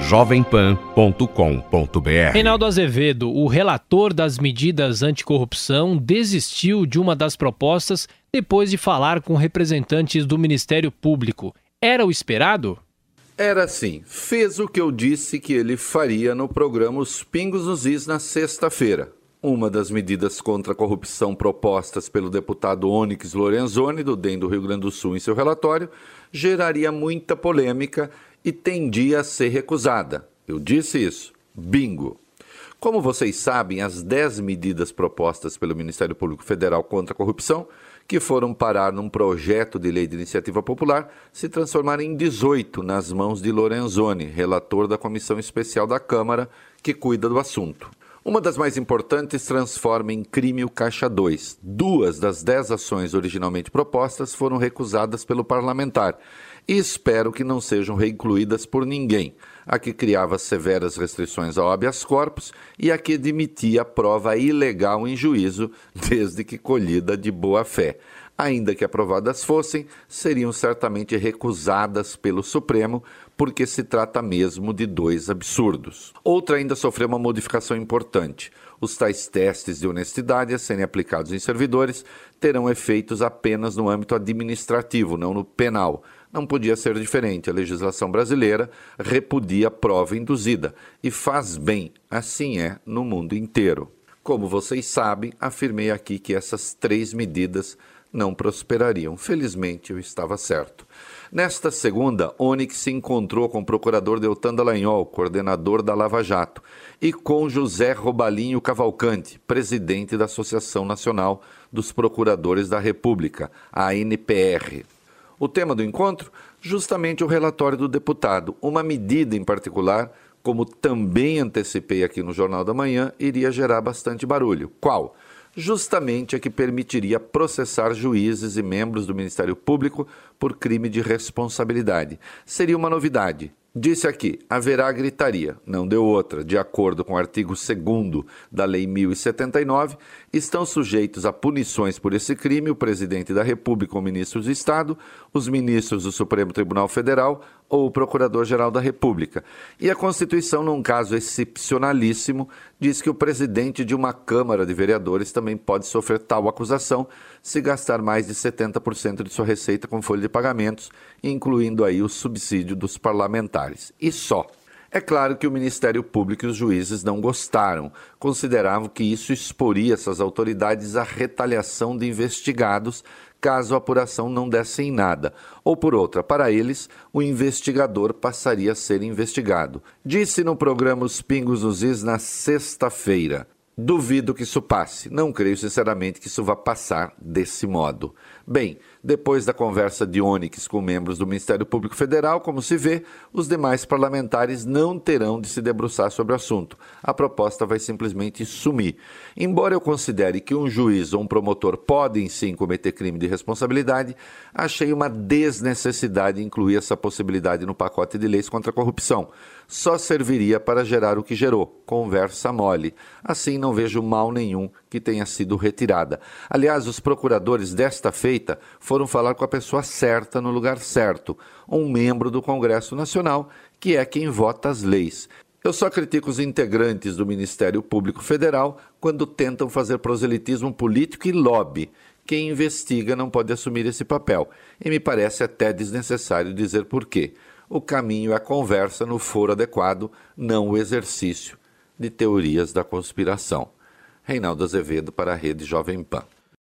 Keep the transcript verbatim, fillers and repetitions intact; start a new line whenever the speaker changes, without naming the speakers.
jovem pan ponto com ponto b r.
Reinaldo Azevedo, o relator das medidas anticorrupção, desistiu de uma das propostas depois de falar com representantes do Ministério Público. Era o esperado?
Era sim. Fez o que eu disse que ele faria no programa Os Pingos nos Is na sexta-feira. Uma das medidas contra a corrupção propostas pelo deputado Onyx Lorenzoni, do D E M do Rio Grande do Sul, em seu relatório, geraria muita polêmica e tendia a ser recusada. Eu disse isso. Bingo! Como vocês sabem, as dez medidas propostas pelo Ministério Público Federal contra a corrupção, que foram parar num projeto de lei de iniciativa popular, se transformaram em dezoito nas mãos de Lorenzoni, relator da Comissão Especial da Câmara, que cuida do assunto. Uma das mais importantes transforma em crime o Caixa dois. Duas das dez ações originalmente propostas foram recusadas pelo parlamentar e espero que não sejam reincluídas por ninguém. A que criava severas restrições ao habeas corpus e a que admitia prova ilegal em juízo, desde que colhida de boa fé. Ainda que aprovadas fossem, seriam certamente recusadas pelo Supremo, porque se trata mesmo de dois absurdos. Outra ainda sofreu uma modificação importante. Os tais testes de honestidade, a serem aplicados em servidores, terão efeitos apenas no âmbito administrativo, não no penal. Não podia ser diferente. A legislação brasileira repudia a prova induzida e faz bem, assim é no mundo inteiro. Como vocês sabem, afirmei aqui que essas três medidas não prosperariam. Felizmente, eu estava certo. Nesta segunda, Onyx se encontrou com o procurador Deltan Dallagnol, coordenador da Lava Jato, e com José Robalinho Cavalcante, presidente da Associação Nacional dos Procuradores da República, a A N P R. O tema do encontro? Justamente o relatório do deputado. Uma medida em particular, como também antecipei aqui no Jornal da Manhã, iria gerar bastante barulho. Qual? Justamente a que permitiria processar juízes e membros do Ministério Público por crime de responsabilidade. Seria uma novidade. Disse aqui, haverá gritaria, não deu outra. De acordo com o artigo segundo da Lei mil e setenta e nove, estão sujeitos a punições por esse crime o presidente da República ou ministros do Estado, os ministros do Supremo Tribunal Federal ou o Procurador-Geral da República. E a Constituição, num caso excepcionalíssimo, diz que o presidente de uma Câmara de Vereadores também pode sofrer tal acusação se gastar mais de setenta por cento de sua receita com folha de pagamentos, incluindo aí o subsídio dos parlamentares. E só. É claro que o Ministério Público e os juízes não gostaram, consideravam que isso exporia essas autoridades à retaliação de investigados caso a apuração não desse em nada. Ou por outra, para eles, o investigador passaria a ser investigado. Disse no programa Os Pingos nos Is na sexta-feira. Duvido que isso passe. Não creio sinceramente que isso vá passar desse modo. Bem, depois da conversa de Onyx com membros do Ministério Público Federal, como se vê, os demais parlamentares não terão de se debruçar sobre o assunto. A proposta vai simplesmente sumir. Embora eu considere que um juiz ou um promotor podem sim cometer crime de responsabilidade, achei uma desnecessidade incluir essa possibilidade no pacote de leis contra a corrupção. Só serviria para gerar o que gerou, conversa mole. Assim, não vejo mal nenhum que tenha sido retirada. Aliás, os procuradores desta feita foram falar com a pessoa certa no lugar certo, um membro do Congresso Nacional, que é quem vota as leis. Eu só critico os integrantes do Ministério Público Federal quando tentam fazer proselitismo político e lobby. Quem investiga não pode assumir esse papel, e me parece até desnecessário dizer por quê. O caminho é a conversa no foro adequado, não o exercício de teorias da conspiração. Reinaldo Azevedo para a Rede Jovem Pan.